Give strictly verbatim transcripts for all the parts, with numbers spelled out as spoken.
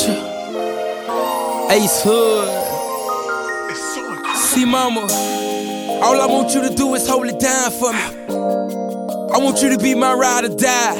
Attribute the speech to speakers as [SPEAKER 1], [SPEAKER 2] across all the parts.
[SPEAKER 1] Future, Ace Hood. See, mama, all I want you to do is hold it down for me. I want you to be my ride or die.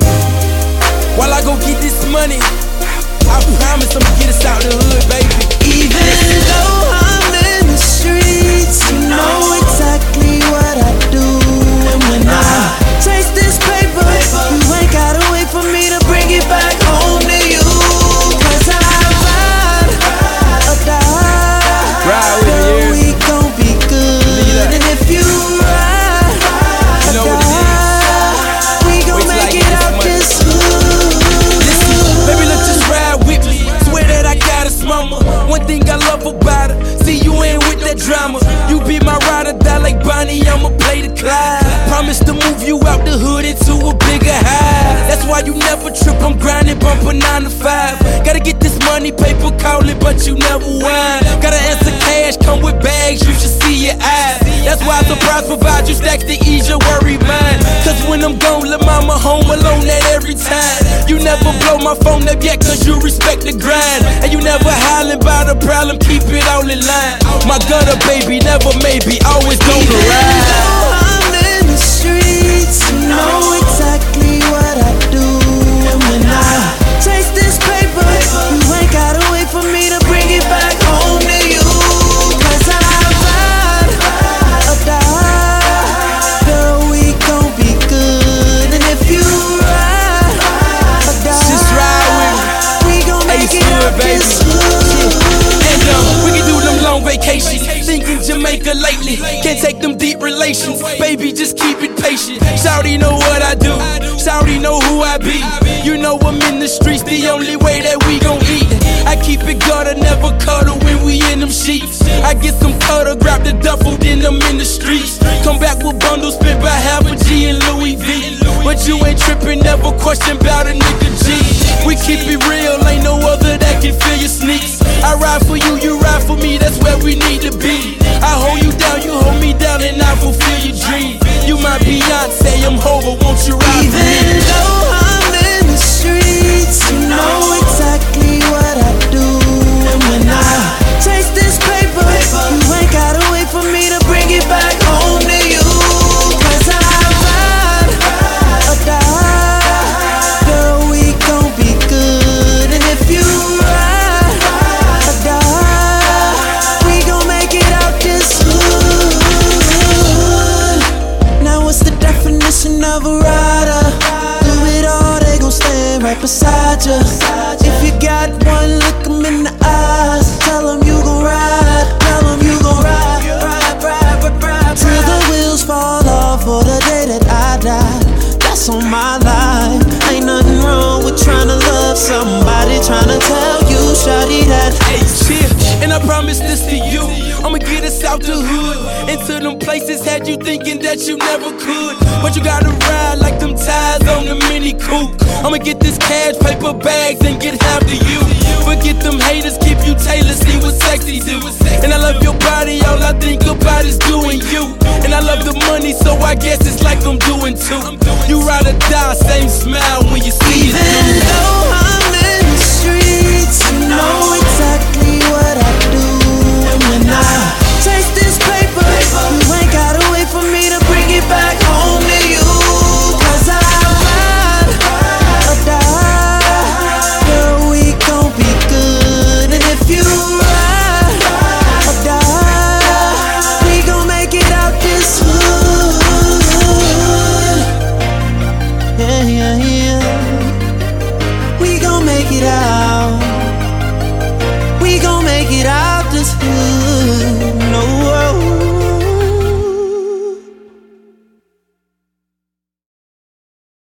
[SPEAKER 1] While I go get this money, I promise I'ma get us out the hood, baby.
[SPEAKER 2] Even though I'm in the streets, you know exactly what I do. And when I chase this paper, you ain't gotta wait for me to bring it back home to you. Cause I ride or die.
[SPEAKER 1] Ride with me, yeah.
[SPEAKER 2] We gon' be good. And if you ride or
[SPEAKER 1] You know what it
[SPEAKER 2] die, we gon'
[SPEAKER 1] Wait till I
[SPEAKER 2] make
[SPEAKER 1] get
[SPEAKER 2] it
[SPEAKER 1] this
[SPEAKER 2] out
[SPEAKER 1] money.
[SPEAKER 2] this hood.
[SPEAKER 1] Baby, look, just ride with me. Swear that I got us, mama. One thing I love about her, see you ain't with that drama. You be my ride or die like Bonnie, I'ma play the Clyde. Promise to move you out the hood into a bigger high. That's why you never trip, I'm grinding, bumping nine to five. Gotta get this money, paper calling, but you never whine. Gotta answer cash, come with bags, you should see your eyes. That's why Surprise provide you stacks to ease your worry mind. Cause when I'm gone, let mama home alone at every time. You never blow my phone up yet cause you respect the grind. And you never hollering about a problem, keep it all in line. My gutter baby, never maybe, always gonna ride.
[SPEAKER 2] Even though I'm in the streets, you know exactly what I do. And when I chase this paper, you ain't gotta wait for me to bring it back home to you. Cause I ride or die, girl, we gon' be good. And if you ride or die,
[SPEAKER 1] Just ride with me.
[SPEAKER 2] we gon' make
[SPEAKER 1] Ace
[SPEAKER 2] it out
[SPEAKER 1] Hood, baby.
[SPEAKER 2] this hood.
[SPEAKER 1] And um, we can do them long vacations. Thinking Jamaica lately, can't take them deep relations. Baby, just keep it patient. Shawty know what I do, Shawty know who I be. You know I'm in the streets, the only way that we gon' eat. I keep it gutter, never cuddle when we in them sheets. I get some cutter, grab the duffel, then I'm in the streets. Come back with bundles, spent by half a G in Louis V. But you ain't tripping, never question about a nigga G. We keep it real, ain't no other that can fill your sneaks. I ride for you, you ride for me, that's where we need to be. I hold you down, you hold me down, and I fulfill your dream. You my Beyonce, I'm Hova, won't you ride for me?
[SPEAKER 2] Even though I'm in the streets, you know exactly what I do. And when I chase this paper, you ain't gotta wait for me to bring it back home to you. Cause I ride or die, girl, we gon' be good. And if you ride or die, we gon' make it out this hood. Now what's the definition of a rider? Do it all, they gon' stand right beside you. If you got one, look 'em in the eyes. Tell 'em you gon' ride, tell 'em you gon' ride, ride, ride, ride, ride, till the wheels fall off for the day that I die. That's on my life. Ain't nothing wrong with trying to love somebody, trying to tell you, shawty, that
[SPEAKER 1] Hey, chill, and I promise this to you, I'ma get us out the hood, into them places had you thinking that you never could. But you gotta ride like them tires on the Mini Coupe. I'ma get this cash, paper bags, and get half to you. Forget them haters, keep you tailored, see what sexy do. And I love your body, all I think about is doing you. And I love the money, so I guess it's like I'm doing too. You ride or die, same smile when you see it.
[SPEAKER 2] even though I'm in the streets, you know exactly what I do. And when I chase this paper, you ain't gotta wait for me to bring it back home to you. Cause I ride or die, girl, we gon' be good. And if you ride or die, we gon' make it out this hood. Yeah, yeah, yeah. We gon' make it out.